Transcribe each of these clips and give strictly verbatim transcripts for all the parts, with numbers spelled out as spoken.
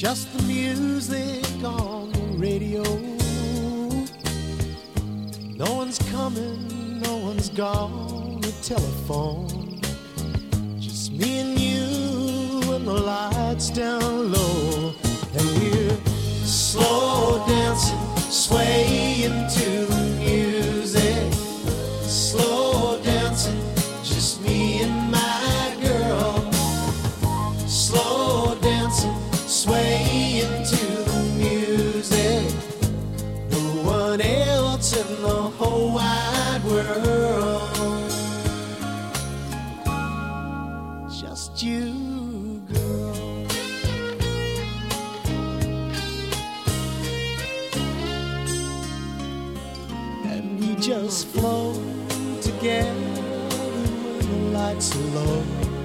just the music on the radio. No one's coming, no one's gone, the telephone. Just me and you and the lights down low. And we're slow dancing, swaying to the music. Slow dancing, just me and my girl. Slow dancing, swaying to the music. No one else in the whole wide world. Just you, girl. And we just flow together when the lights are low.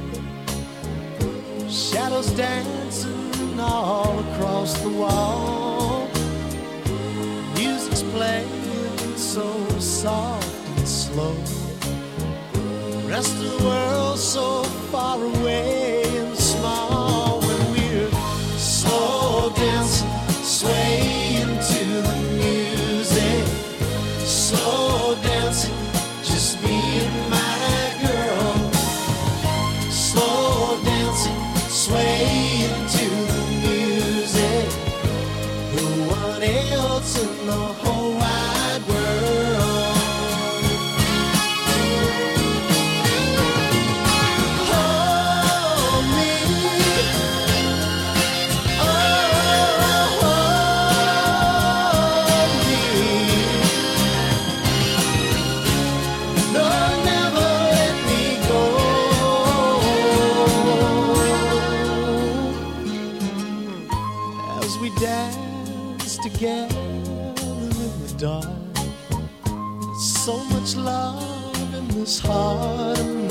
Shadows dancing all across the wall. Music's playing so soft and slow. Rest of the world so far away and small. When we're slow dancing, swaying to the music. Slow dancing, just me and my girl. Slow dancing, swaying to the music. No one else in the whole wide world. Hold me, oh, hold me. No, never let me go. As we dance together in the dark, so much love in this heart of